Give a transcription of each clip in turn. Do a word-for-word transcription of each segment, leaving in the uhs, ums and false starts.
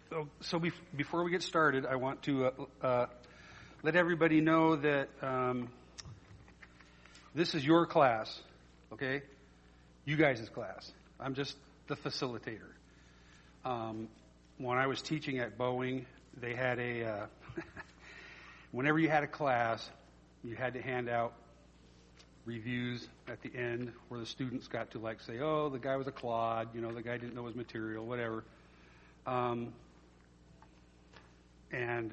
So bef- before we get started, I want to uh, uh, let everybody know that um, this is your class, okay? You guys' class. I'm just the facilitator. Um, when I was teaching at Boeing, they had a, uh, whenever you had a class, you had to hand out reviews at the end where the students got to like say, oh, the guy was a clod, you know, the guy didn't know his material, whatever. Um, and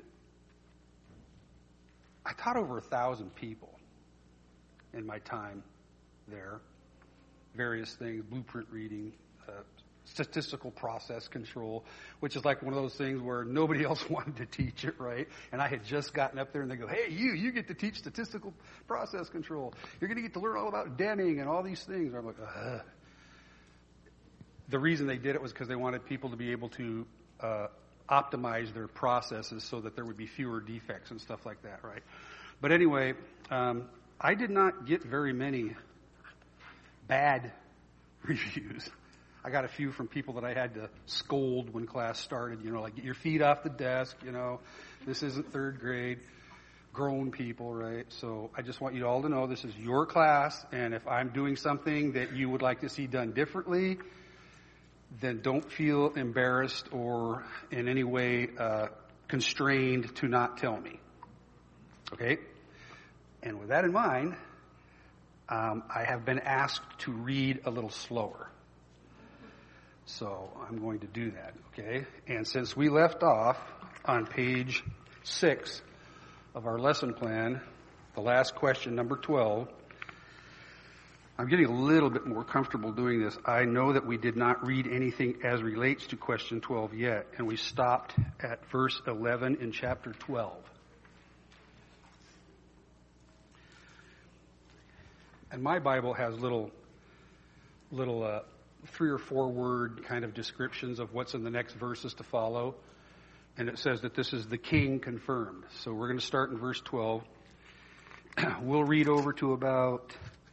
I taught over a thousand people in my time there. Various things, blueprint reading, uh, statistical process control, which is like one of those things where nobody else wanted to teach it, right? And I had just gotten up there and they go, hey, you, you get to teach statistical process control. You're going to get to learn all about Deming and all these things. I'm like, ugh. The reason they did it was because they wanted people to be able to uh, optimize their processes so that there would be fewer defects and stuff like that, right? But anyway, um, I did not get very many bad reviews. I got a few from people that I had to scold when class started, you know, like, get your feet off the desk, you know, this isn't third grade, grown people, right? So I just want you all to know this is your class, and if I'm doing something that you would like to see done differently, then don't feel embarrassed or in any way uh, constrained to not tell me, okay? And with that in mind, um, I have been asked to read a little slower. So I'm going to do that, okay? And since we left off on page six of our lesson plan, the last question, number twelve, I'm getting a little bit more comfortable doing this. I know that we did not read anything as relates to question twelve yet, and we stopped at verse eleven in chapter twelve. And my Bible has little, little, uh, three or four word kind of descriptions of what's in the next verses to follow. And it says that this is the king confirmed. So we're going to start in verse twelve. We'll read over to about,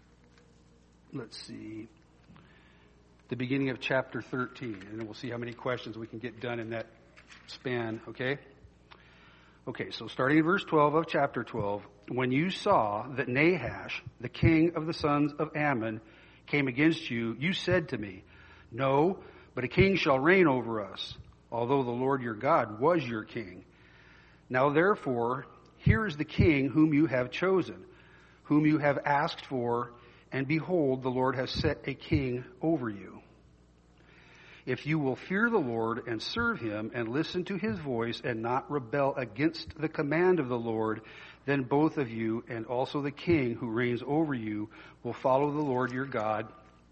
let's see, the beginning of chapter thirteen. And then we'll see how many questions we can get done in that span, okay? Okay, so starting in verse twelve of chapter twelve. When you saw that Nahash, the king of the sons of Ammon, came against you, you said to me, no, but a king shall reign over us, although the Lord your God was your king. Now therefore, here is the king whom you have chosen, whom you have asked for, and behold, the Lord has set a king over you. If you will fear the Lord and serve him and listen to his voice and not rebel against the command of the Lord, then both of you and also the king who reigns over you will follow the Lord your God.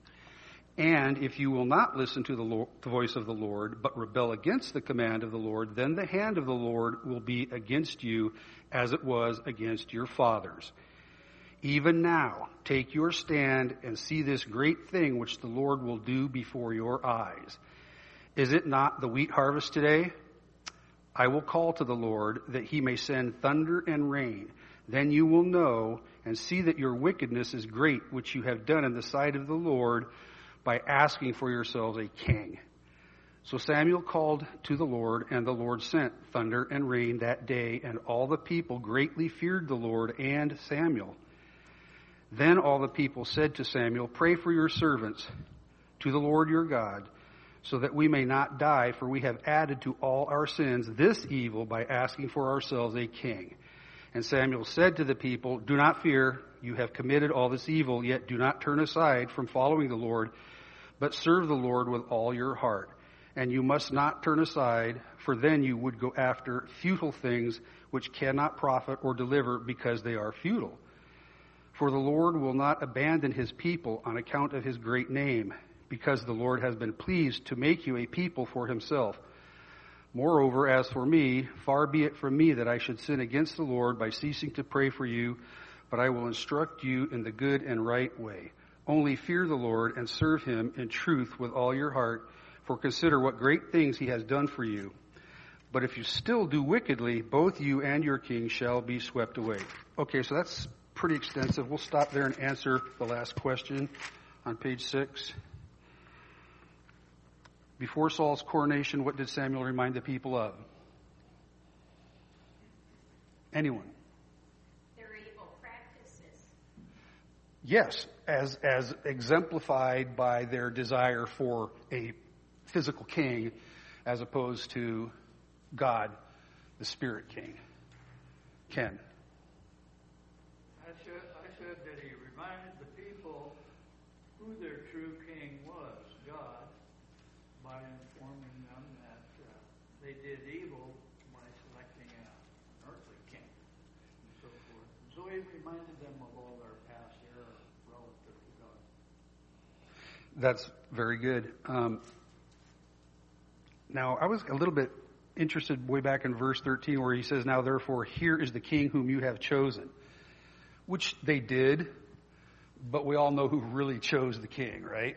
And if you will not listen to the, Lord, the voice of the Lord, but rebel against the command of the Lord, then the hand of the Lord will be against you as it was against your fathers. Even now, take your stand and see this great thing which the Lord will do before your eyes. Is it not the wheat harvest today? I will call to the Lord that he may send thunder and rain. Then you will know and see that your wickedness is great, which you have done in the sight of the Lord by asking for yourselves a king. So Samuel called to the Lord, and the Lord sent thunder and rain that day, and all the people greatly feared the Lord and Samuel. Then all the people said to Samuel, pray for your servants to the Lord your God, so that we may not die, for we have added to all our sins this evil by asking for ourselves a king. And Samuel said to the people, do not fear, you have committed all this evil, yet do not turn aside from following the Lord, but serve the Lord with all your heart. And you must not turn aside, for then you would go after futile things which cannot profit or deliver because they are futile. For the Lord will not abandon his people on account of his great name, because the Lord has been pleased to make you a people for himself. Moreover, as for me, far be it from me that I should sin against the Lord by ceasing to pray for you, but I will instruct you in the good and right way. Only fear the Lord and serve him in truth with all your heart, for consider what great things he has done for you. But if you still do wickedly, both you and your king shall be swept away. Okay, so that's pretty extensive. We'll stop there and answer the last question on page six. Before Saul's coronation, what did Samuel remind the people of? Anyone? Their evil practices. Yes, as as exemplified by their desire for a physical king as opposed to God, the Spirit King. Ken? I said, I said that he reminded the people who their true king was, God, by informing them that uh, they did evil by selecting an earthly king and so forth. So he reminded them of all their past error relative to God. That's very good. Um, now, I was a little bit interested way back in verse thirteen where he says, now therefore here is the king whom you have chosen. Which they did, but we all know who really chose the king, right?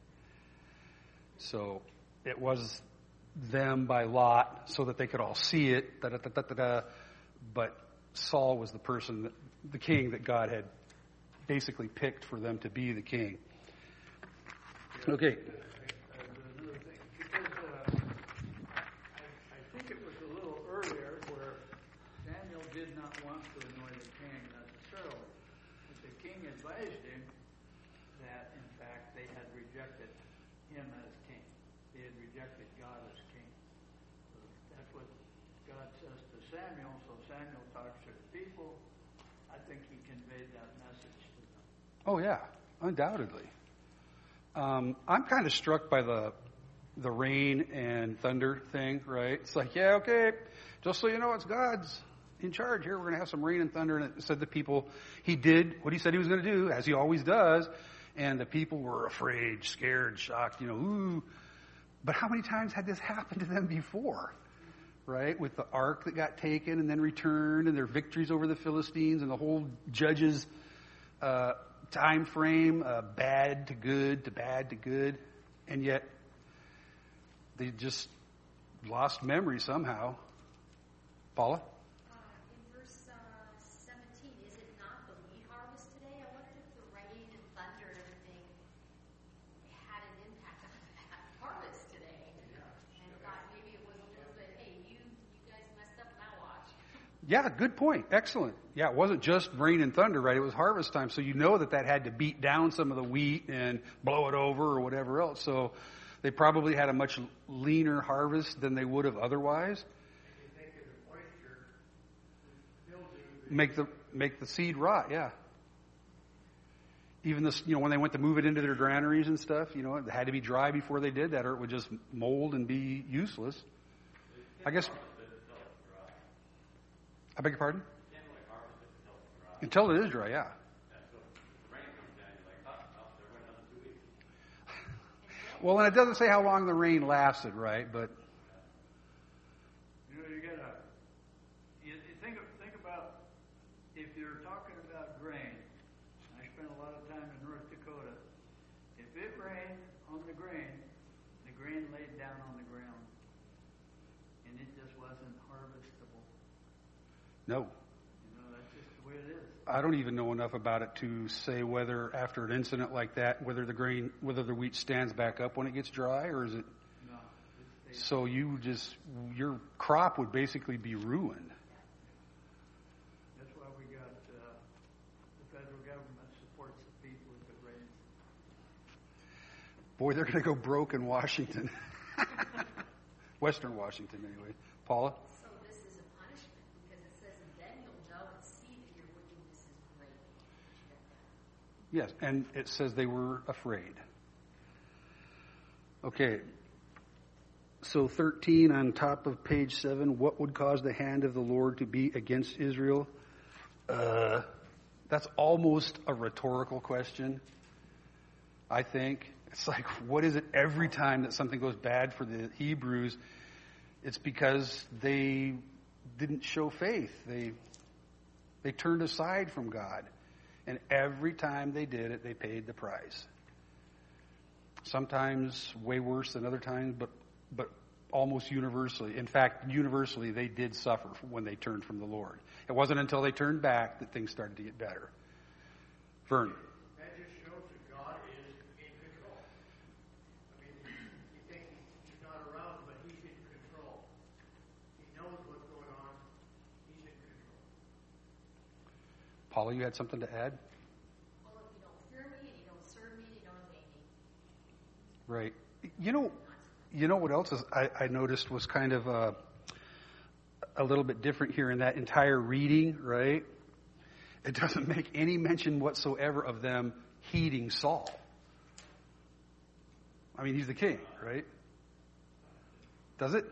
So it was them by lot so that they could all see it, da, da, da, da, da, da. But Saul was the person, that, the king that God had basically picked for them to be the king. Okay. Another thing, because uh, I, I think it was a little earlier where Samuel did not want to anoint a king necessarily. But the king advised him that, in fact, they had rejected him as king. They had rejected God as king. So that's what God says to Samuel. So Samuel talks to the people. I think he conveyed that message to them. Oh, yeah, undoubtedly. Um, I'm kind of struck by the the rain and thunder thing, right? It's like, yeah, okay, just so you know, it's God's in charge here. We're going to have some rain and thunder. And it said the people, he did what he said he was going to do, as he always does. And the people were afraid, scared, shocked, you know, ooh. But how many times had this happened to them before, right? With the ark that got taken and then returned and their victories over the Philistines and the whole Judges uh time frame, uh, bad to good to bad to good, and yet they just lost memory somehow. Paula? Uh, in verse uh, seventeen, is it not the wheat harvest today? I wonder if the rain and thunder and everything had an impact on that harvest today. And thought maybe it was a little bit, hey, you, you guys messed up, now watch. Yeah, good point. Excellent. Yeah, it wasn't just rain and thunder, right? It was harvest time. So you know that that had to beat down some of the wheat and blow it over or whatever else. So they probably had a much leaner harvest than they would have otherwise. Make the make the seed rot, yeah. Even this, you know, when they went to move it into their granaries and stuff, you know, it had to be dry before they did that, or it would just mold and be useless. I guess. I beg your pardon? Until it is dry, yeah. Well, and it doesn't say how long the rain lasted, right? But You know, you gotta you, you think of, think about if you're talking about grain. I spent a lot of time in North Dakota. If it rained on the grain, the grain laid down on the ground, and it just wasn't harvestable. no. You know, that's just the way it is. I don't even know enough about it to say whether after an incident like that, whether the grain, whether the wheat stands back up when it gets dry, or is it? No. It stays. So you just, your crop would basically be ruined. That's why we got uh, the federal government supports the people if it rains. Boy, they're going to go broke in Washington. Western Washington, anyway. Paula? So this is a punishment because it says, and then you'll know and see that your wickedness is great. Did you get that? Yes, and it says they were afraid. Okay. So thirteen on top of page seven, what would cause the hand of the Lord to be against Israel? Uh, that's almost a rhetorical question, I think. It's like, what is it every time that something goes bad for the Hebrews? It's because they didn't show faith. They they turned aside from God. And every time they did it, they paid the price. Sometimes way worse than other times, but but almost universally. In fact, universally, they did suffer when they turned from the Lord. It wasn't until they turned back that things started to get better. Vern. That just shows that God is in control. I mean, you think Paula, you had something to add? Well, if you don't fear me and you don't serve me, you don't obey me. Right. You know, you know what else is I, I noticed was kind of a, a little bit different here in that entire reading, right? It doesn't make any mention whatsoever of them heeding Saul. I mean, he's the king, right? Does it?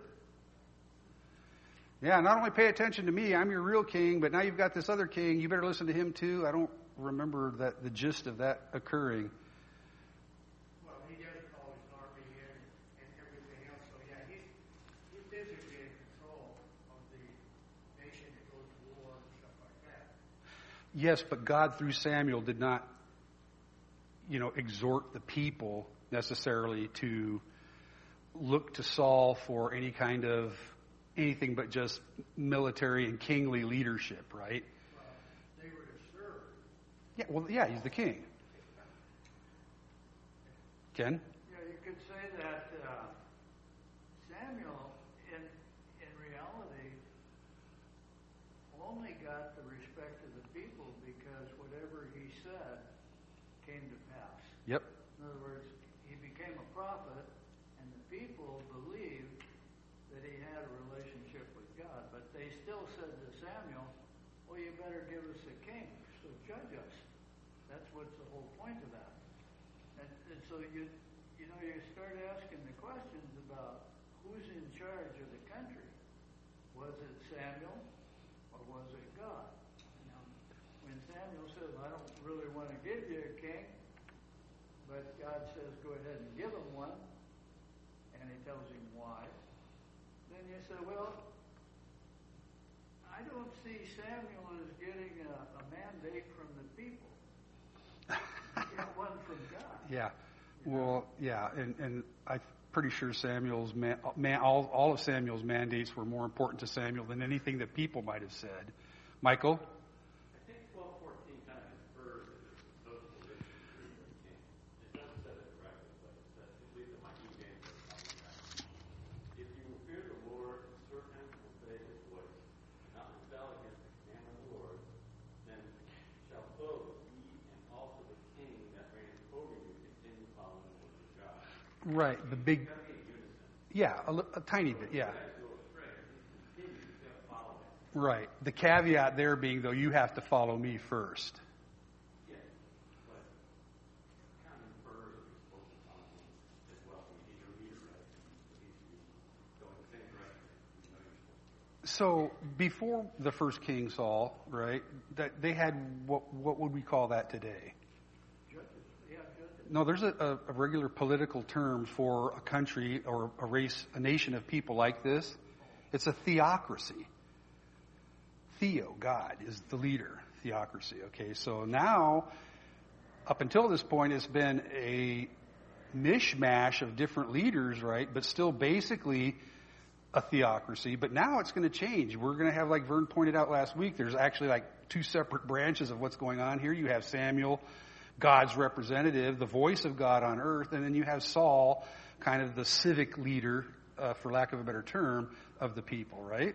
Yeah, not only pay attention to me, I'm your real king, but now you've got this other king, you better listen to him too. I don't remember that the gist of that occurring. Well, he does call his army in and everything else, so yeah, he's, he's physically in control of the nation that goes to war and stuff like that. Yes, but God through Samuel did not, you know, exhort the people necessarily to look to Saul for any kind of anything but just military and kingly leadership, right? Well, they were to serve. Yeah, well, yeah, he's the king. Ken? Yeah, you could say that uh, Samuel, in in reality, only got the respect of the people because whatever he said came to pass. Yep. In other words, he became a prophet, and the people believed that he had a relationship with God. But they still said to Samuel, well, you better give us a king, so judge us. That's what's the whole point of that. And, and so you you know, you start asking the questions about who's in charge of the country. Was it Samuel or was it God? You know, when Samuel says, I don't really want to give you a king, but God says, go ahead and give him one, and he tells him why, then you say, well, I don't see Samuel as getting a, a mandate from the people. Get one from God. Yeah. Well, yeah, and, and I'm pretty sure Samuel's man, man, all, all of Samuel's mandates were more important to Samuel than anything that people might have said. Michael? I think twelve fourteen kind of infers that it's associated with the king. It doesn't say it directly, but it says, at least in my King James version, if you will fear the Lord and serve him and obey his voice, and not rebel against the command of the Lord, then shall both ye and also the king that reigns over you continue following the word of God. Right, the big, Gotta be in unison. yeah, a, li- a tiny bit, yeah. You guys go astray. He continues to follow it. Right. The caveat there being, though, you have to follow me first. Yes, but kind of infers that you're supposed to follow him as well. When he's your leader, right? He's going the same direction. You know you're supposed to. So before the first king Saul, right, that they had what what would we call that today? Judges. Yeah, judges. No, there's a, a regular political term for a country or a race, a nation of people like this. It's a theocracy. Theo, God, is the leader. Theocracy. Okay, so now, up until this point, it's been a mishmash of different leaders, right? But still basically a theocracy. But now it's going to change. We're going to have, like Vern pointed out last week, there's actually like two separate branches of what's going on here. You have Samuel, God's representative, the voice of God on earth, and then you have Saul, kind of the civic leader, uh, for lack of a better term, of the people, right?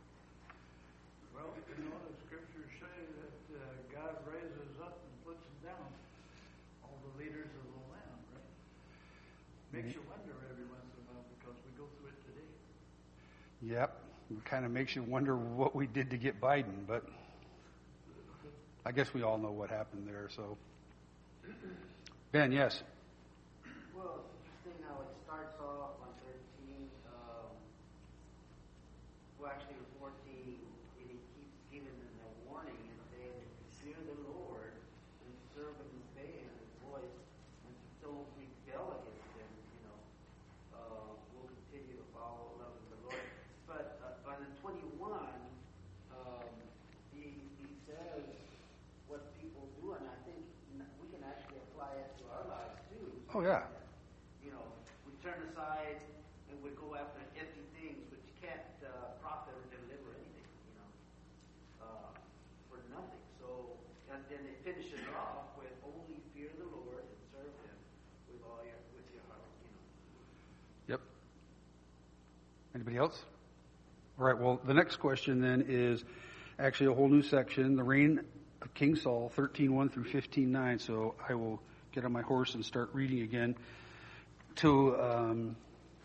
Well, you know, the scriptures say that uh, God raises up and puts down all the leaders of the land, right? Makes you wonder every once in a while because we go through it today. Yep. It kind of makes you wonder what we did to get Biden, but I guess we all know what happened there, so. Ben, yes. Well, it's interesting how it starts off on thirteen, um, well, actually fourteen, and he keeps giving them a warning and saying, if you fear the Lord and serve and obey his voice, and don't rebel against him, you know, uh, we'll continue to follow love of the Lord. But uh, on the twenty-one, um, he, he says what people do, and I think we can actually apply it to our lives too. Oh, yeah. You know, we turn aside and we go after empty things which can't uh, profit or deliver anything, you know, uh, for nothing. So, and then it finishes off with only fear the Lord and serve him with all your, with your heart, you know. Yep. Anybody else? All right, well, the next question then is actually a whole new section, the reign of King Saul, thirteen one through fifteen nine. So I will get on my horse and start reading again. To, um,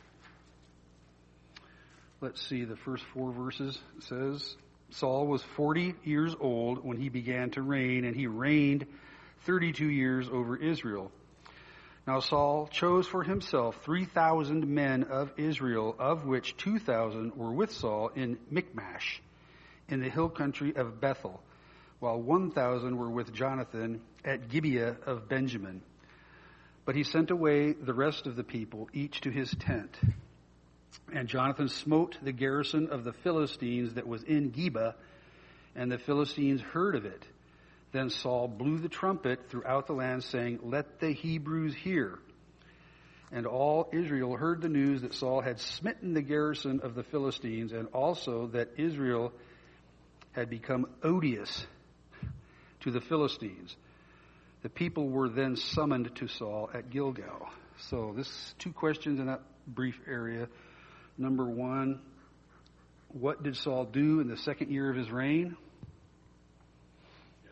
let's see, the first four verses says, Saul was forty years old when he began to reign, and he reigned thirty-two years over Israel. Now Saul chose for himself three thousand men of Israel, of which two thousand were with Saul in Michmash, in the hill country of Bethel, while one thousand were with Jonathan at Gibeah of Benjamin. But he sent away the rest of the people, each to his tent. And Jonathan smote the garrison of the Philistines that was in Geba, and the Philistines heard of it. Then Saul blew the trumpet throughout the land, saying, Let the Hebrews hear. And all Israel heard the news that Saul had smitten the garrison of the Philistines, and also that Israel had become odious to the Philistines. The people were then summoned to Saul at Gilgal. So this is two questions in that brief area. Number one, what did Saul do in the second year of his reign? Yeah.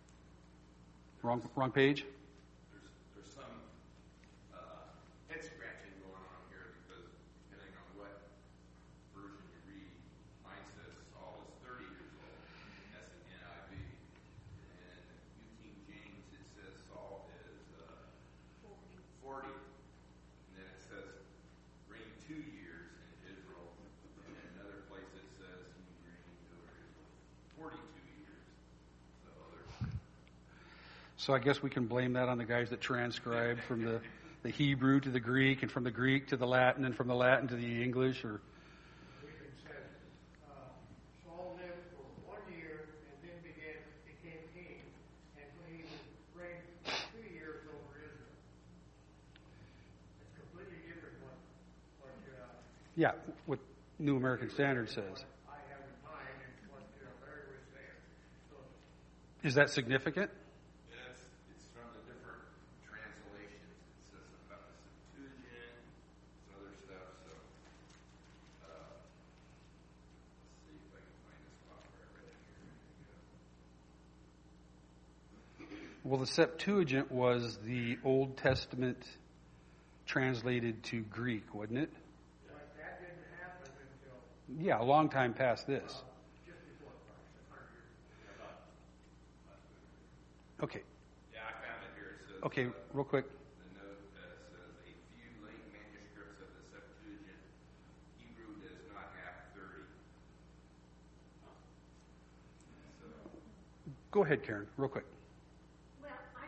Wrong, wrong page. There's there's some uh, head scratching going on here because depending on what version you read, mine says Saul is thirty years old. That's an N I V. And New King James it says Saul is uh, forty. And then it says reigned two years in Israel. And in another place it says he reigned over Israel forty-two years. So there's So I guess we can blame that on the guys that transcribed from the, the Hebrew to the Greek, and from the Greek to the Latin, and from the Latin to the English, or We can say, uh, Saul lived for one year and then began, became king, and when he reigned two years over Israel. It's completely different what, what, uh, yeah, what New American Standard says. I have in mind and what, uh, Larry was saying. So, Is that significant? It's, it's from the different translations. It says about the Septuagint, some other stuff. So, uh, let's see if I can find a spot where I read it here. Well, the Septuagint was the Old Testament translated to Greek, wasn't it? but that didn't happen until Yeah, a long time past this. just before Christ, a hundred years. Okay, Yeah, I found it here. It says, okay, uh, real quick. the note uh, says a few late manuscripts of the Septuagint Hebrew does not have thirty. So, Go ahead, Karen, real quick. Well, I,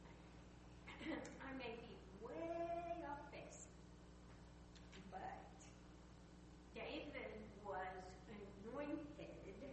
I may be way off base, but David was anointed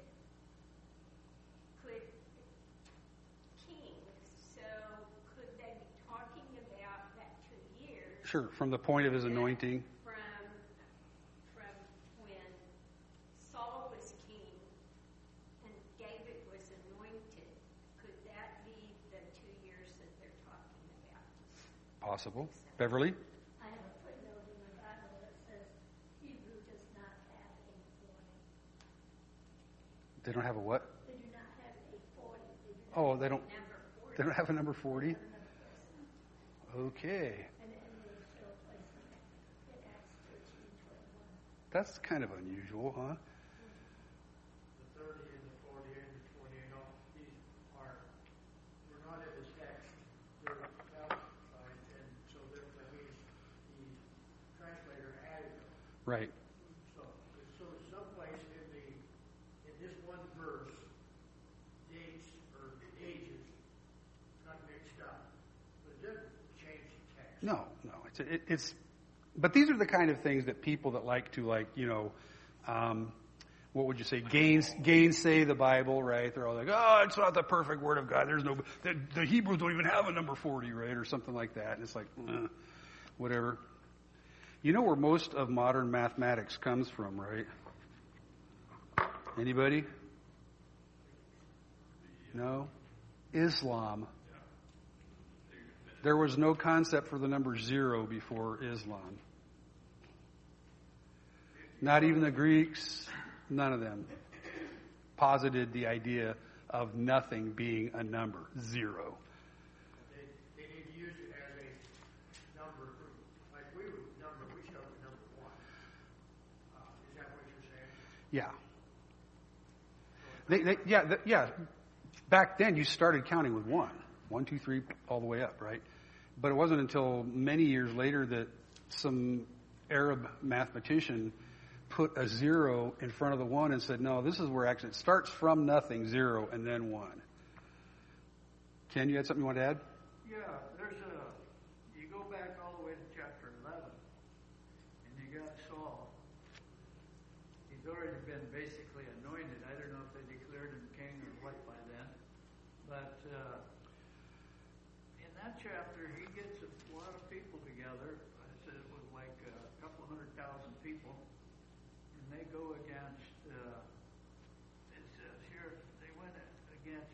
could king, so could they be talking about that two years Sure, from the point of his anointing. from from when Saul was king and David was anointed? Could that be the two years that they're talking about? Possible. Beverly? I have a footnote in the Bible that says Hebrew does not have a forty. They don't have a what? They do not have a forty. They do not Oh, they don't. Number forty. They don't have a number forty. have another place. Okay, And, and they still place them in Acts thirteen twenty-one. that's kind of unusual, huh? The thirty and the forty and the twenty and all, these are, we're not in the text, they're outside, and so therefore he's, the translator added them. Right. So, so someplace in the, in this one verse, dates or ages got mixed up, but it doesn't change the text. No, no, it's it, it's. But these are the kind of things that people that like to like, you know, um, what would you say, gains gainsay the Bible, right? They're all like, oh, it's not the perfect Word of God. There's no, the, the Hebrews don't even have a number forty, right, or something like that. And it's like, eh, whatever. You know where most of modern mathematics comes from, right? Anybody? No? Islam. There was no concept for the number zero before Islam. Not even the Greeks, none of them posited the idea of nothing being a number, zero. They, they need to use it as a number, like we would number, we start with number one. Uh, is that what you're saying? Yeah. They, they, yeah, the, yeah. Back then, you started counting with one, one, two, three, all the way up, right? But it wasn't until many years later that some Arab mathematician put a zero in front of the one and said, no, this is where actually it starts from nothing, zero, and then one. Ken, you had something you want to add? Yeah, there's a, you go back all the way to chapter eleven, and you got Saul. He's already been basically anointed. I don't know if they declared him king or what by then. But uh, in that chapter, he gets a lot of people together. I said it was like a couple hundred thousand people. And they go against, uh, it says here, they went against,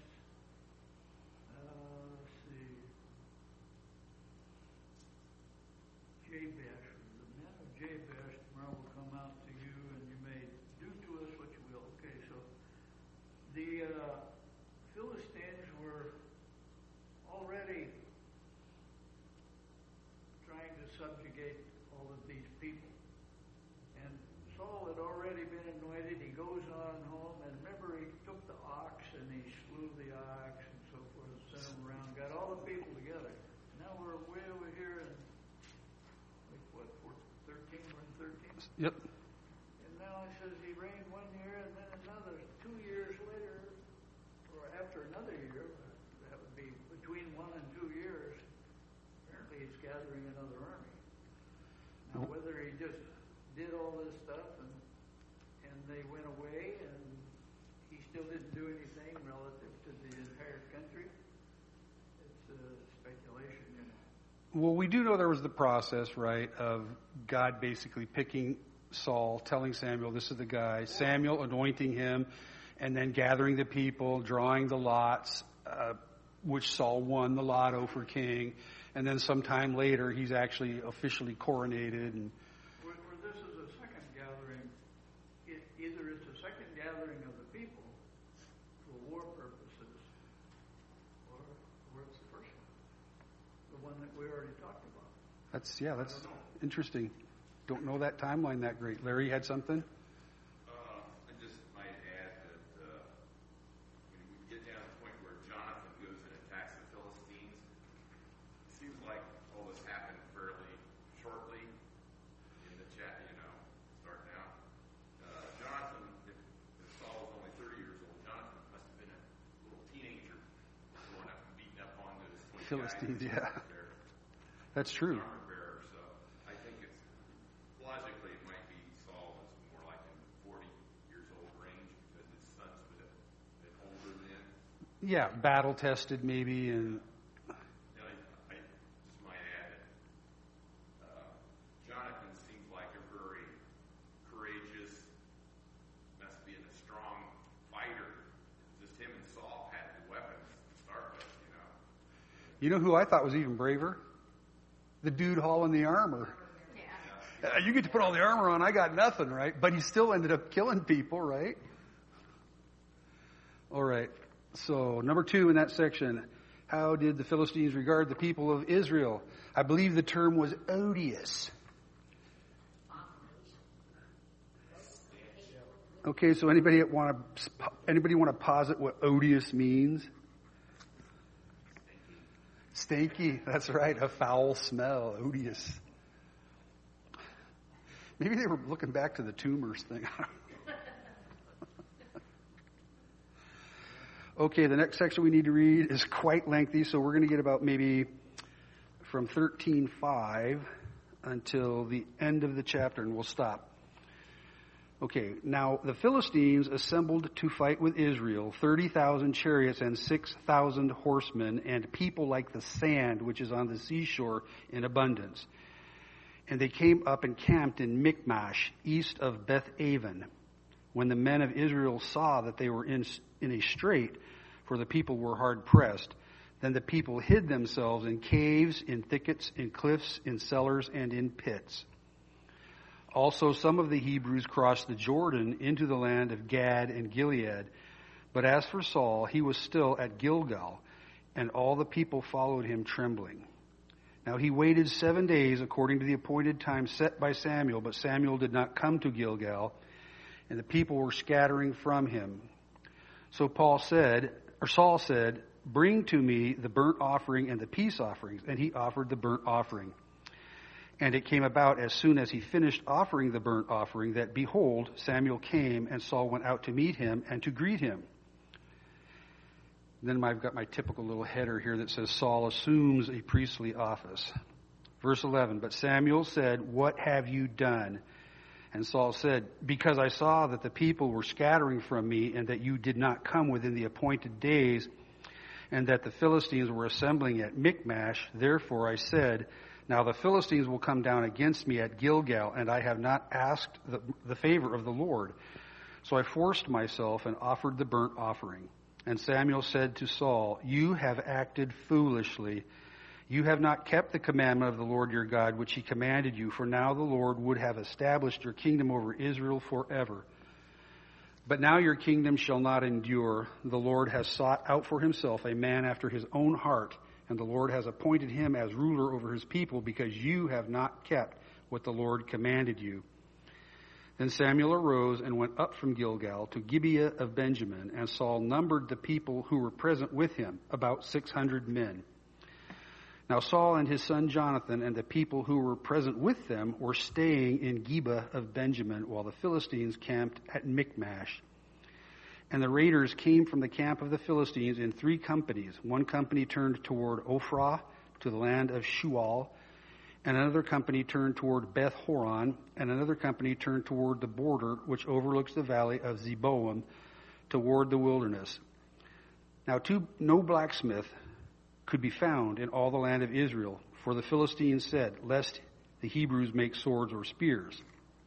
uh, let's see, Jabesh, the men of Jabesh, tomorrow will come out to you, and you may do to us what you will. Okay, so the uh, Philistines were already trying to subjugate all of these people. And Saul had already been anointed. He goes on home, and remember, he took the ox and he slew the ox and so forth, and sent them around, got all the people together. Now we're way over here in, like, what, thirteen? We're in thirteen? Yep. And now he says he reigned one year, and then another two years later, or after another year, that would be between one and two years, apparently he's gathering another army. Now, whether he just did all this stuff and and they went away and he still didn't do anything relative to the entire country, it's uh, speculation, you know. Well, we do know there was the process, right, of God basically picking Saul, telling Samuel, this is the guy, Samuel anointing him, and then gathering the people, drawing the lots, uh, which Saul won the lotto for king, and then sometime later he's actually officially coronated. And Where, where this is a second gathering, it, either it's a second gathering of the people for war purposes, or, or it's the first one, the one that we already talked about. that's, yeah, that's interesting. Don't know that timeline that great. Larry had something? Uh, I just might add that uh, when we get down to the point where Jonathan goes and attacks the Philistines, it seems like all this happened fairly shortly in the chat, you know, starting out. Uh, Jonathan, if, if Saul was only thirty years old, Jonathan must have been a little teenager growing up and beating up on those Philistines, guys. yeah. That's true. Armor bearer, so I think it's logically it might be Saul was more like in the forty years old range because his sons would have been older then. Yeah, battle tested maybe, and And I, I just might add that uh, Jonathan seems like a very courageous, must be a strong fighter. Just him and Saul had the weapons to start with, you know. you know who I thought was even braver? The dude hauling the armor. Yeah. Uh, you get to put all the armor on, I got nothing, right? But he still ended up killing people, right? All right. So, number two in that section, how did the Philistines regard the people of Israel? I believe the term was odious. Okay, so anybody want to anybody want to posit what odious means? Stinky, that's right, a foul smell, odious. Maybe they were looking back to the tumors thing. Okay, the next section we need to read is quite lengthy, so we're going to get about maybe from thirteen five until the end of the chapter, and we'll stop. Okay, now the Philistines assembled to fight with Israel, thirty thousand chariots and six thousand horsemen, and people like the sand which is on the seashore in abundance. And they came up and camped in Michmash, east of Beth-aven. When the men of Israel saw that they were in, in a strait, for the people were hard pressed, then the people hid themselves in caves, in thickets, in cliffs, in cellars, and in pits. Also, some of the Hebrews crossed the Jordan into the land of Gad and Gilead, But as for Saul, he was still at Gilgal, and all the people followed him trembling. Now he waited seven days according to the appointed time set by Samuel, but Samuel did not come to Gilgal, and the people were scattering from him. So Paul said, or Saul said, "Bring to me the burnt offering and the peace offerings." And he offered the burnt offering. And it came about as soon as he finished offering the burnt offering that, behold, Samuel came, and Saul went out to meet him and to greet him. Then I've got my typical little header here that says Saul assumes a priestly office. Verse eleven, but Samuel said, "What have you done?" And Saul said, "Because I saw that the people were scattering from me, and that you did not come within the appointed days, and that the Philistines were assembling at Michmash, therefore I said, now the Philistines will come down against me at Gilgal, and I have not asked the, the favor of the Lord. So I forced myself and offered the burnt offering." And Samuel said to Saul, "You have acted foolishly. You have not kept the commandment of the Lord your God, which he commanded you, for now the Lord would have established your kingdom over Israel forever. But now your kingdom shall not endure. The Lord has sought out for himself a man after his own heart, and the Lord has appointed him as ruler over his people, because you have not kept what the Lord commanded you." Then Samuel arose and went up from Gilgal to Gibeah of Benjamin, and Saul numbered the people who were present with him, about six hundred men. Now Saul and his son Jonathan and the people who were present with them were staying in Gibeah of Benjamin, while the Philistines camped at Michmash. And the raiders came from the camp of the Philistines in three companies. One company turned toward Ophrah, to the land of Shual, and another company turned toward Beth Horon, and another company turned toward the border which overlooks the valley of Zeboam, toward the wilderness. Now two, no blacksmith could be found in all the land of Israel, for the Philistines said, "Lest the Hebrews make swords or spears."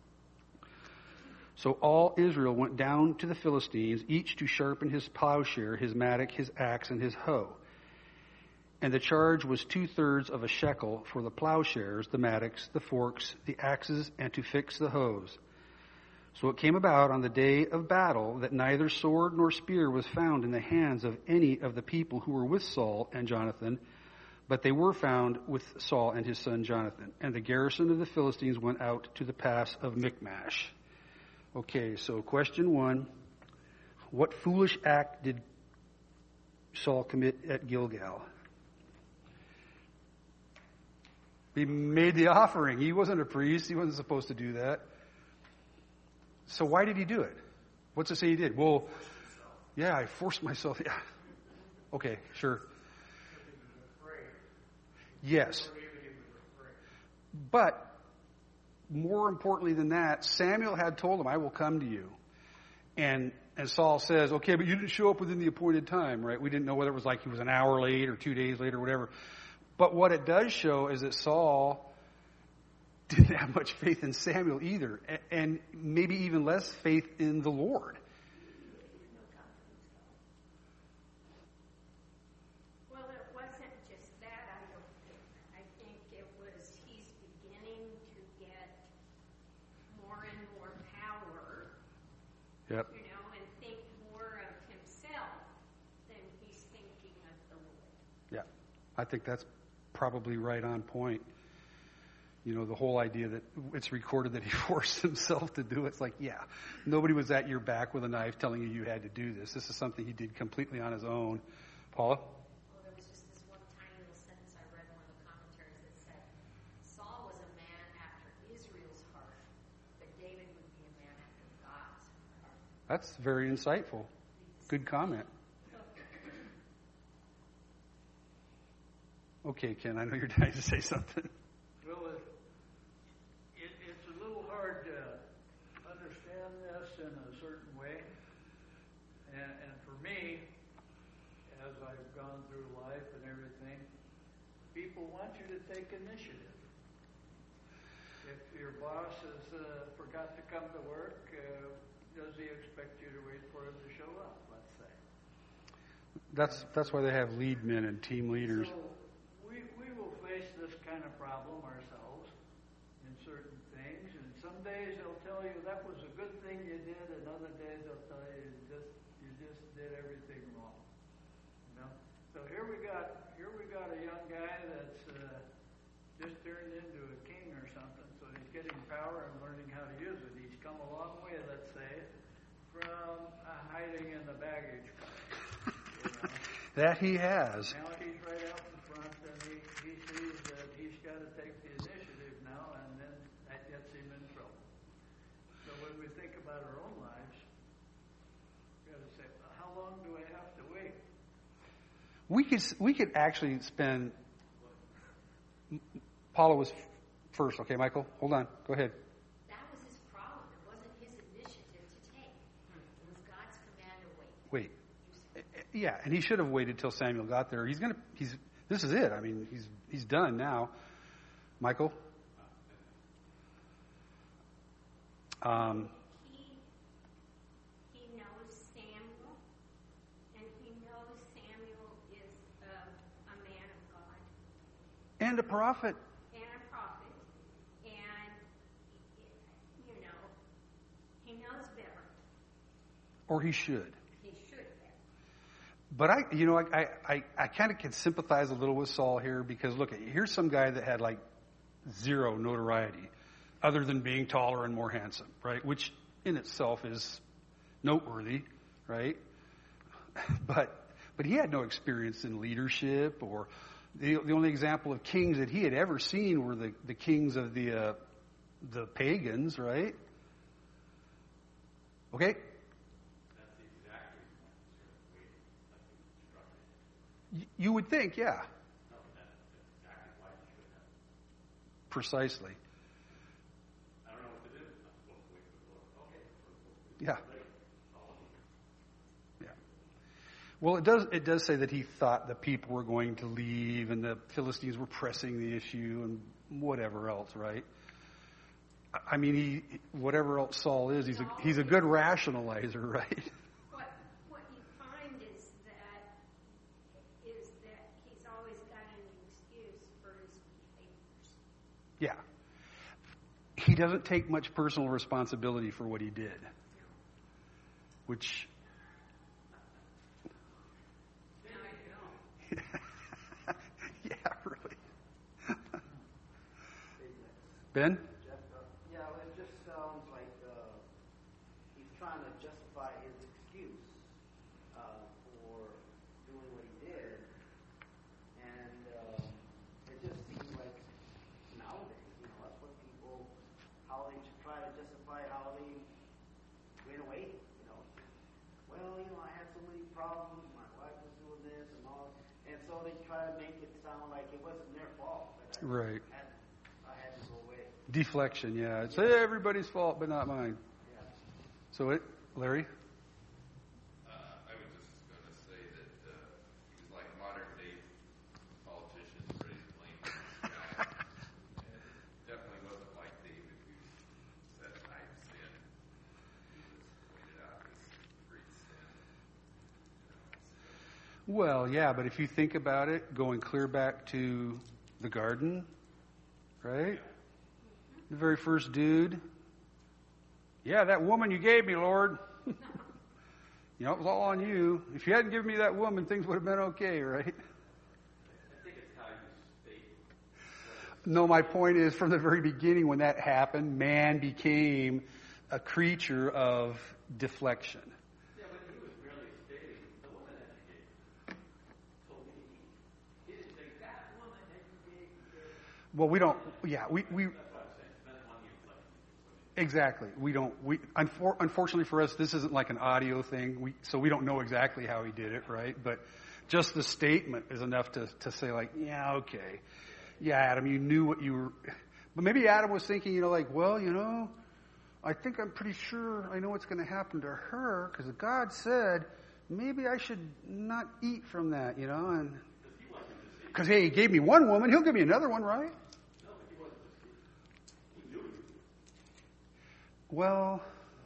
So all Israel went down to the Philistines, each to sharpen his plowshare, his mattock, his axe, and his hoe. And the charge was two-thirds of a shekel for the plowshares, the mattocks, the forks, the axes, and to fix the hoes. So it came about on the day of battle that neither sword nor spear was found in the hands of any of the people who were with Saul and Jonathan, but they were found with Saul and his son Jonathan. And the garrison of the Philistines went out to the pass of Michmash. Okay, so question one. What foolish act did Saul commit at Gilgal? He made the offering. He wasn't a priest. He wasn't supposed to do that. So why did he do it? What's it say he did? Well, yeah, I forced myself. Yeah. Okay, sure. Yes. But more importantly than that, Samuel had told him, "I will come to you." And and Saul says, "Okay, but you didn't show up within the appointed time," right? We didn't know whether it was like he was an hour late or two days late or whatever. But what it does show is that Saul didn't have much faith in Samuel either, and maybe even less faith in the Lord. Well, it wasn't just that, I don't think. I think it was he's beginning to get more and more power, Yep. you know, and think more of himself than he's thinking of the Lord. Yeah. I think that's probably right on point. You know, the whole idea that it's recorded that he forced himself to do it. It's like, yeah, nobody was at your back with a knife telling you you had to do this. This is something he did completely on his own. Paula? Well, there was just this one tiny little sentence I read in one of the commentaries that said, Saul was a man after Israel's heart, but David would be a man after God's heart. That's very insightful. Good comment. Okay, Ken, I know you're trying to say something. Well, it, it, it's a little hard to understand this in a certain way. And, and for me, as I've gone through life and everything, people want you to take initiative. If your boss has uh, forgot to come to work, uh, does he expect you to wait for him to show up, let's say? That's that's why they have lead men and team leaders. So, we, we will face this kind of problem ourselves in certain things, and some days they'll tell you that was a good thing you did, and other days they'll tell you you just you just did everything power and learning how to use it. He's come a long way, let's say, from uh, hiding in the baggage car. You know? That he has. Now he's right out in front, and he, he sees that he's got to take the initiative now, and then that gets him in trouble. So when we think about our own lives, we got to say, well, how long do I have to wait? We could we could actually spend. Paula was first. Okay, Michael, hold on. Go ahead. That was his problem. It wasn't his initiative to take. It was God's command to wait. Wait. Yeah, and he should have waited till Samuel got there. He's gonna. He's. This is it. I mean, he's he's done now. Michael. Um. He, he knows Samuel, and he knows Samuel is a, a man of God And a prophet. and a prophet, and, you know, he knows better. Or he should. He should have. But I, you know, I, I, I kind of can sympathize a little with Saul here because look, here's some guy that had like zero notoriety other than being taller and more handsome, right? Which in itself is noteworthy, right? But, but he had no experience in leadership or the, the only example of kings that he had ever seen were the, the kings of the, uh, the pagans, right? Okay? You would think, yeah. Precisely. Yeah. Yeah. Well, it does. It does say that he thought the people were going to leave, and the Philistines were pressing the issue, and whatever else, right? I mean, he whatever else Saul is, he's a he's a good rationalizer, right? What, what you find is that, is that he's always got an excuse for his behaviors. Yeah. He doesn't take much personal responsibility for what he did. Which, yeah, really. Ben? Jeff, uh, yeah, it just sounds like uh, he's trying to justify his excuse uh, for doing what he did, and um, it just seems like nowadays, you know, that's what people, how they try to justify how they went away. You know, well, you know, I had so many problems. My wife was doing this and all, and so they try to make it sound like it wasn't their fault. But I Right. Had, I had to go away. Deflection, yeah. It's everybody's fault, but not mine. Yeah. So it, Larry? Uh, I was just going to say that uh, he was like modern day politicians ready to blame this guy. And it definitely wasn't like David who said, I've sinned. He was pointed out this great sin. You know, so. Well, yeah, but if you think about it, going clear back to the garden, right? The very first dude. Yeah, that woman you gave me, Lord. You know, it was all on you. If you hadn't given me that woman, things would have been okay, right? I think it's how you state. No, my point is from the very beginning when that happened, man became a creature of deflection. Yeah, but he was merely stating the woman that you gave told me. He didn't say that woman that you gave me. Well, we don't, yeah, we, we That's what I'm saying. That's one you reflect. exactly. We don't, we, unfor- unfortunately for us, this isn't like an audio thing, we, so we don't know exactly how he did it, right? But just the statement is enough to, to say like, yeah, okay. Yeah, Adam, you knew what you were, but maybe Adam was thinking, you know, like, well, you know, I think I'm pretty sure I know what's going to happen to her because God said maybe I should not eat from that, you know, and because hey, he gave me one woman, he'll give me another one, right? Well,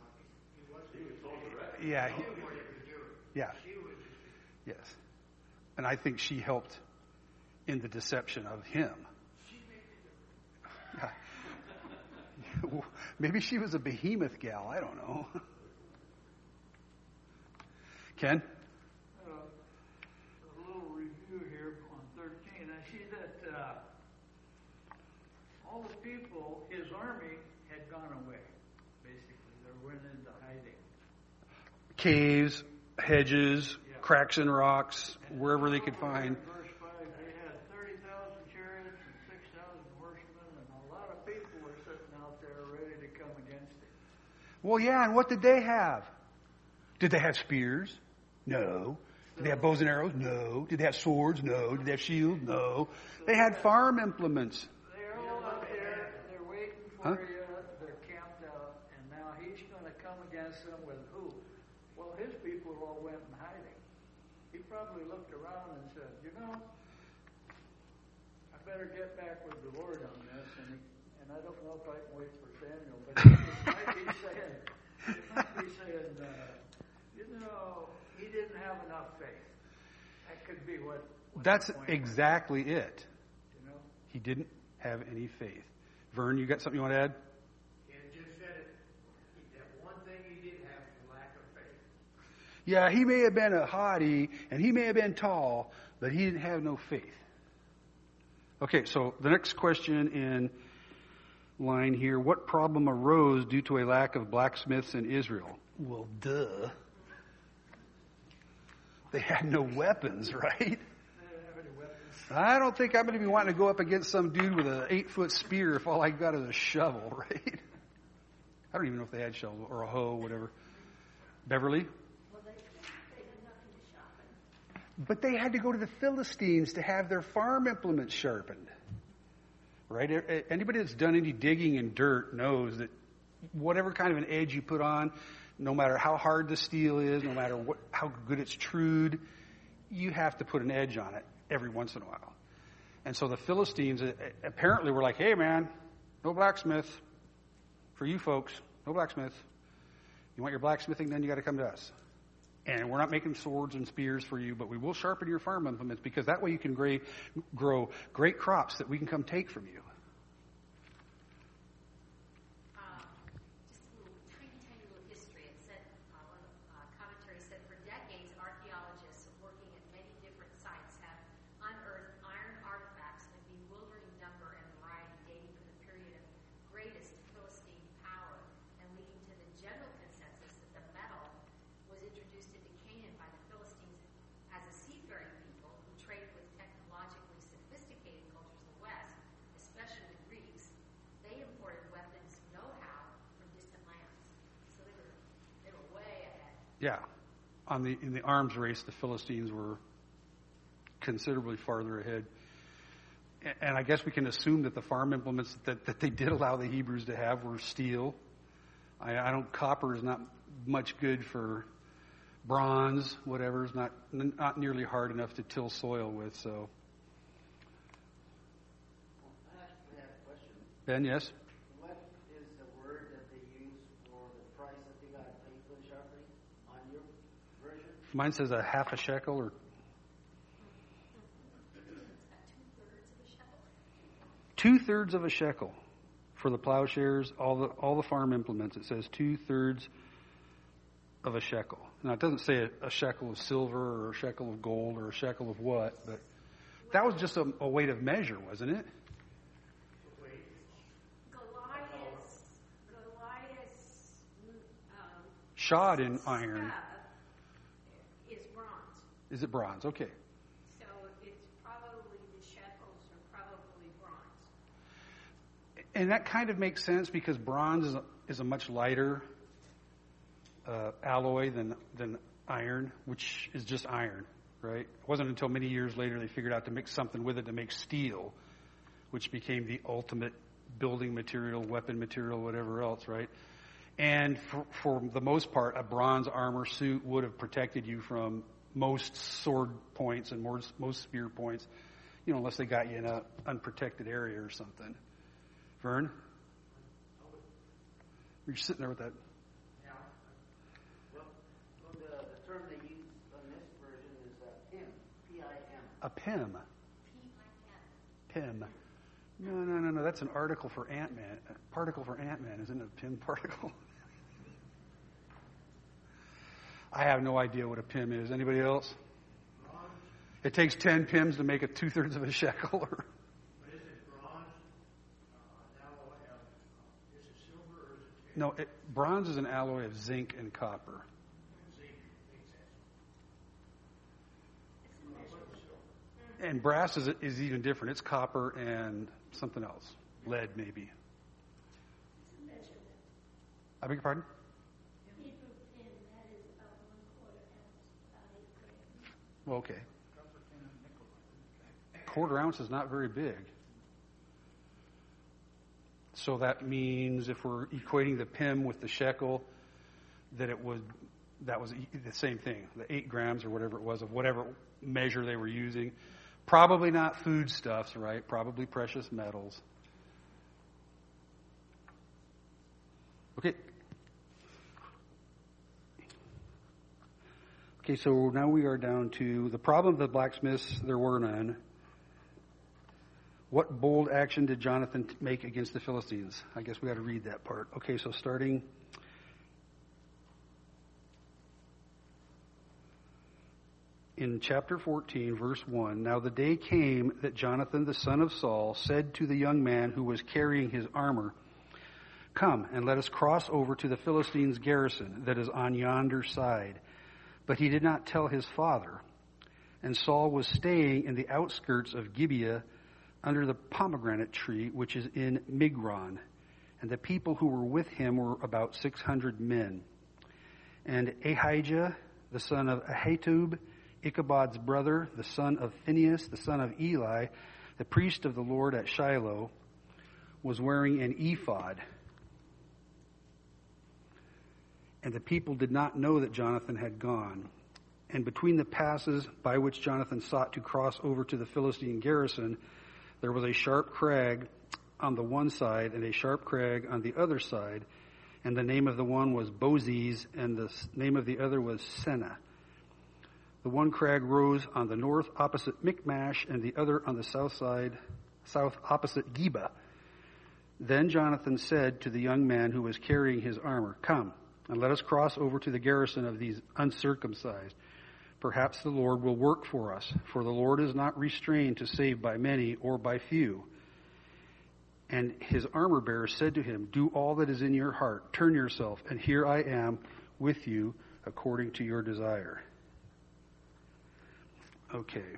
yeah, he, yeah, yes, and I think she helped in the deception of him. Maybe she was a behemoth gal. I don't know. Ken? Uh, a little review here on thirteen. I see that uh, all the people, his army, had caves, hedges, cracks in rocks, wherever they could find. Verse five, they had thirty thousand chariots and six thousand horsemen, and a lot of people were sitting out there ready to come against him. Well, yeah, and what did they have? Did they have spears? No. Did they have bows and arrows? No. Did they have swords? No. Did they have shields? No. They had farm implements. They're all out there, they're waiting for Huh? you, they're camped out, and now he's going to come against them with who? Well, his people all went in hiding. He probably looked around and said, you know, I better get back with the Lord on this, and, he, and I don't know if I can wait for Samuel, but he might be saying, he might be saying, uh, you know, he didn't have enough faith. That could be what. what That's the point exactly it. was, you know? He didn't have any faith. Vern, you got something you want to add? Ken just said it. That one thing he did have was a lack of faith. Yeah, he may have been a haughty and he may have been tall, but he didn't have no faith. Okay, so the next question in line here, what problem arose due to a lack of blacksmiths in Israel? Well, duh. They had no weapons, right? They didn't have any weapons. I don't think I'm going to be wanting to go up against some dude with an eight-foot spear if all I got is a shovel, right? I don't even know if they had shovel or a hoe, whatever. Beverly? Well, they, they had nothing to sharpen. But they had to go to the Philistines to have their farm implements sharpened. Right? Anybody that's done any digging in dirt knows that whatever kind of an edge you put on, no matter how hard the steel is, no matter what, how good it's trued, you have to put an edge on it every once in a while. And so the Philistines apparently were like, hey man, no blacksmith for you folks, no blacksmith. You want your blacksmithing, then you got to come to us. And we're not making swords and spears for you, but we will sharpen your farm implements because that way you can grow, grow great crops that we can come take from you. Um, just a little tiny, tiny little history. It said, uh, one uh, commentary said, for decades, archaeologists working at many different sites have unearthed iron artifacts in a bewildering number and variety dating from the period of greatest Philistine power and leading to the general consensus that the metal was introduced into Canaan by the Philistines as a seafaring people who traded with technologically sophisticated cultures of the West, especially the Greeks. They imported weapons know-how from distant lands. So they were they were way ahead. Yeah. On the in the arms race, the Philistines were considerably farther ahead. And I guess we can assume that the farm implements that, that they did allow the Hebrews to have were steel. I, I don't. Copper is not much good for bronze. Whatever is not not nearly hard enough to till soil with. So, I actually have a question. Ben, yes. What is the word that they use for the price that they got to pay for the sharpening on your version? Mine says a half a shekel or two thirds of a shekel for the plowshares, all the all the farm implements. It says two thirds of a shekel. Now it doesn't say a, a shekel of silver or a shekel of gold or a shekel of what, but that was just a, a weight of measure, wasn't it? Goliath's, Goliath's um, Shod in iron. stuff is bronze. Is it bronze? Okay. So it's probably the shekels are probably bronze. And that kind of makes sense because bronze is a, is a much lighter uh, alloy than than iron, which is just iron, right? It wasn't until many years later they figured out to mix something with it to make steel, which became the ultimate building material, weapon material, whatever else, right? And for, for the most part, a bronze armor suit would have protected you from most sword points and most, most spear points, you know, unless they got you in an unprotected area or something. Vern? You're sitting there with that. Yeah. Well, well the, the term they use on this version is uh, P I M, P I M. A P I M. P I M. P I M. No, no, no, no. That's an article for Ant-Man. A particle for Ant-Man, isn't it? A P I M particle. I have no idea what a P I M is. Anybody else? Bronze? It takes ten P I Ms to make a two-thirds of a shekel. Or... What is it, bronze? Uh, an alloy of, uh, is it silver or is it tin? No, it, bronze is an alloy of zinc and copper. Zinc. And brass is is even different. It's copper and something else, lead maybe. It's a measurement. I beg your pardon? Hebrew pin, that is about one quarter ounce, about eight grams. Well, okay. Copper tin and nickel, I think. Quarter ounce is not very big. So that means if we're equating the pim with the shekel, that it would, that was the same thing, the eight grams or whatever it was of whatever measure they were using. Probably not foodstuffs, right? Probably precious metals. Okay. Okay, so now we are down to the problem of the blacksmiths, there were none. What bold action did Jonathan make against the Philistines? I guess we got to read that part. Okay, so starting in chapter fourteen, verse one. Now the day came that Jonathan, the son of Saul, said to the young man who was carrying his armor, "Come, and let us cross over to the Philistines' garrison that is on yonder side." But he did not tell his father. And Saul was staying in the outskirts of Gibeah, under the pomegranate tree, which is in Migron. And the people who were with him were about six hundred men. And Ahijah, the son of Ahitub, Ichabod's brother, the son of Phinehas, the son of Eli, the priest of the Lord at Shiloh, was wearing an ephod. And the people did not know that Jonathan had gone. And between the passes by which Jonathan sought to cross over to the Philistine garrison, there was a sharp crag on the one side and a sharp crag on the other side, and the name of the one was Bozez, and the name of the other was Seneh. The one crag rose on the north opposite Michmash, and the other on the south side, south opposite Geba. Then Jonathan said to the young man who was carrying his armor, "Come, and let us cross over to the garrison of these uncircumcised. Perhaps the Lord will work for us, for the Lord is not restrained to save by many or by few." And his armor bearer said to him, "Do all that is in your heart. Turn yourself, and here I am with you according to your desire." Okay.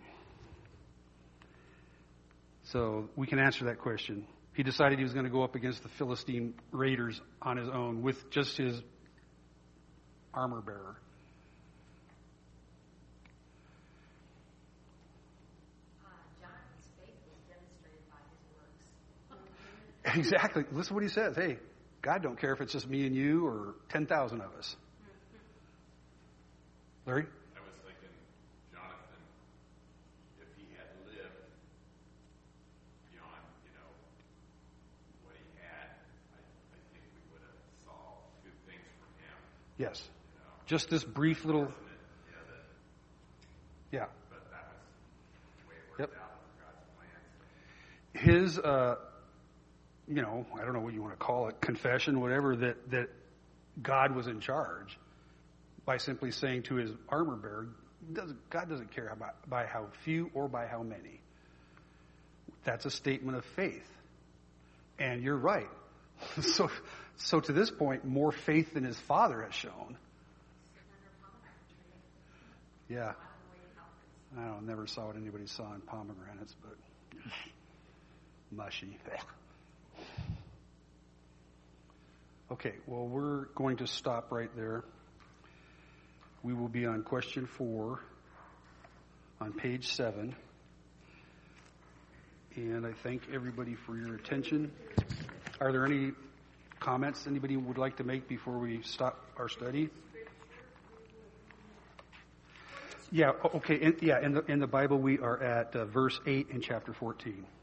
So we can answer that question. He decided he was going to go up against the Philistine raiders on his own with just his armor bearer. Exactly. Listen to what he says. Hey, God don't care if it's just me and you or ten thousand of us. Larry? I was thinking, Jonathan, if he had lived beyond, you know, what he had, I, I think we would have saw two things from him. Yes. You know, Just this brief little... isn't it? Yeah, that, Yeah. but that was the way it worked Yep. out with God's plans. His, uh, you know, I don't know what you want to call it, confession, whatever, that, that God was in charge by simply saying to his armor bearer, doesn't, God doesn't care about, by how few or by how many. That's a statement of faith. And you're right. so, so to this point, more faith than his father has shown. Yeah. I don't never saw what anybody saw in pomegranates, but mushy. Okay, well, we're going to stop right there. We will be on question four on page seven. And I thank everybody for your attention. Are there any comments anybody would like to make before we stop our study? Yeah, okay. In, yeah, in the in the Bible we are at uh, verse eight in chapter fourteen.